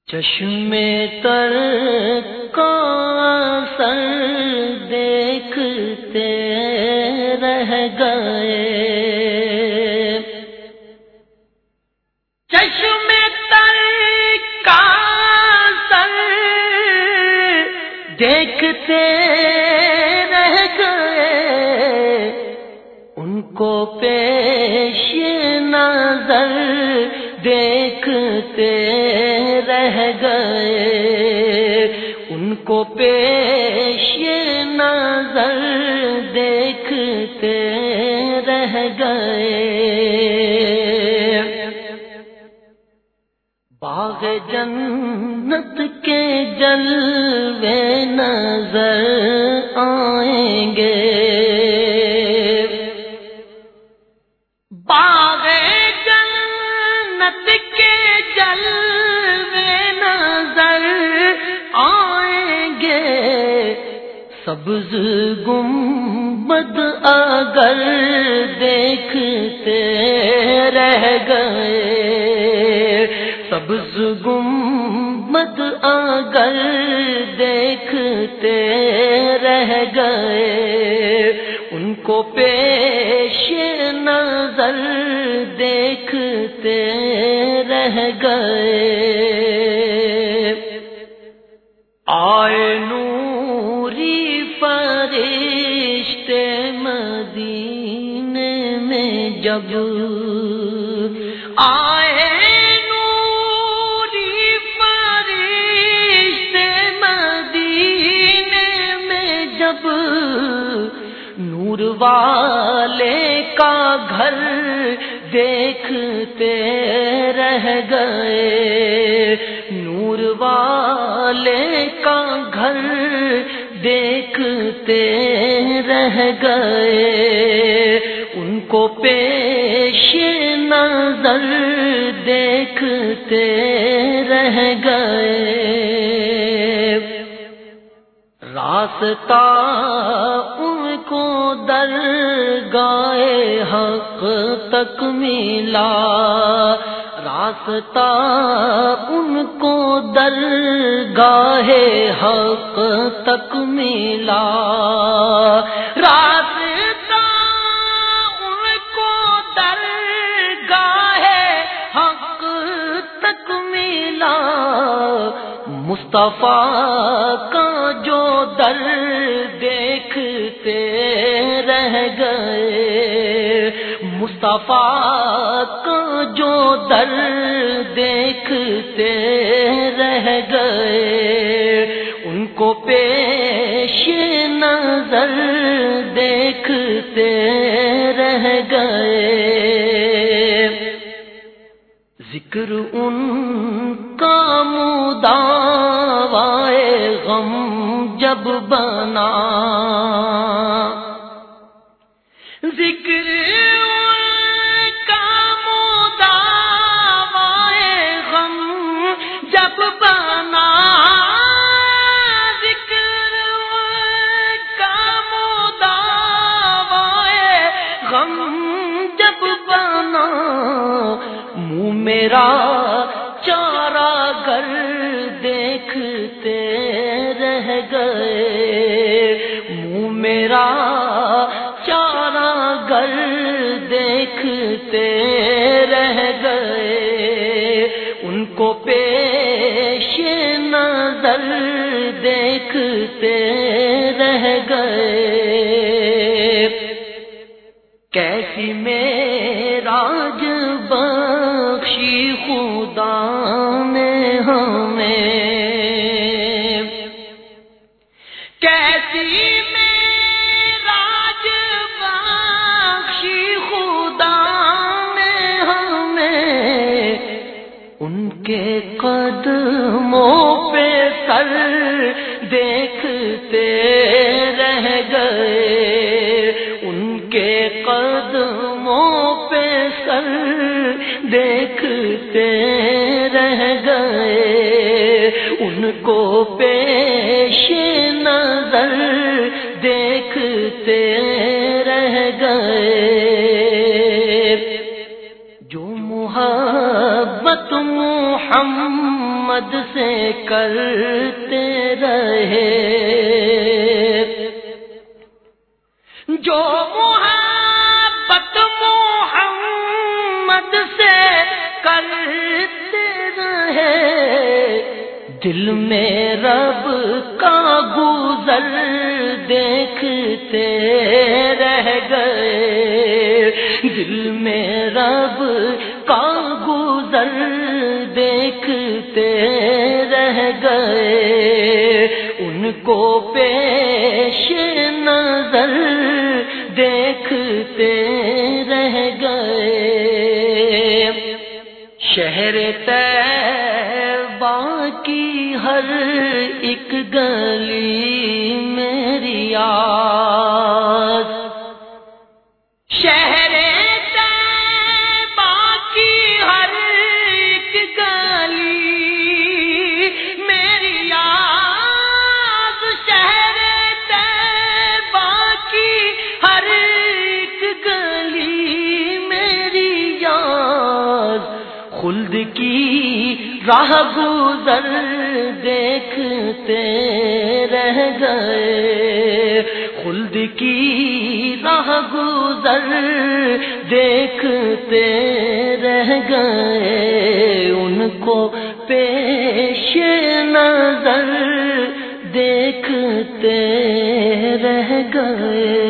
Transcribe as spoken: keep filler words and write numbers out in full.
چشمے تر کا سر دیکھتے رہ گئے، چشمے تر کا سر دیکھتے رہ گئے، ان کو پیش نظر دیکھتے رہ گئے، ان کو پیش نظر دیکھتے رہ گئے۔ باغ جنت کے جلوے نظر آئیں گے، باغ جنت کے جلوے نظر آئیں گے، سبز گنبد اگر دیکھتے رہ گئے، سبز گنبد اگر دیکھتے رہ گئے، ان کو پیش نظر دیکھتے رہ گئے۔ آئے نوری فرشتے مدینے میں جب، آئے نوری فرشتے مدینے میں جب، نور والے کا گھر دیکھتے رہ گئے، نور والے کا گھر دیکھتے رہ گئے، ان کو پیش نظر دیکھتے رہ گئے۔ راستہ ان کو درگاہ حق تک ملا، راستہ ان کو درگاہ حق تک ملا، راستہ ان کو درگاہ حق تک ملا، مصطفیٰ کا جو در دیکھتے رہ گئے، مصطفیٰ کا جو در دیکھتے رہ گئے، ان کو پیش نظر دیکھتے رہ گئے۔ ذکر ان کا مداوائے غم جب بنا، ذکر ان کا مداوائے غم جب بنا، ذکر ان کا مداوائے غم جب بنا، منہ میرا چارہ گر دیکھتے رہ گئے، منہ میرا چارہ گر دیکھتے رہ گئے، ان کو پیش نظر دیکھتے رہ گئے۔ کیسی معراج بخشی خدا نے ہمیں، کیسی معراج بخشی خدا نے ہمیں، ان کے قدموں پہ سر دیکھتے رہ گئے، ان کے قدموں پہ سر دیکھتے رہ گئے، ان کو پیش نظر دیکھتے رہ گئے۔ جو محبت محمد محمد سے کرتے رہے، جو محبت محمد سے کرتے رہے، دل میں رب کا گزر دیکھتے رہ گئے، دل میں رب کا گزر دیکھتے رہ گئے، ان کو پیش نظر دیکھتے رہ گئے۔ شہر طیبہ کی ہر ایک گلی میری یاد، شہر طیبہ کی ہر ایک گلی میری یاد، شہر طیبہ کی ہر ایک گلی میری یاد، خلد کی راہ گزر دیکھتے رہ گئے، خلد کی راہ گزر دیکھتے رہ گئے، ان کو پیش نظر دیکھتے رہ گئے۔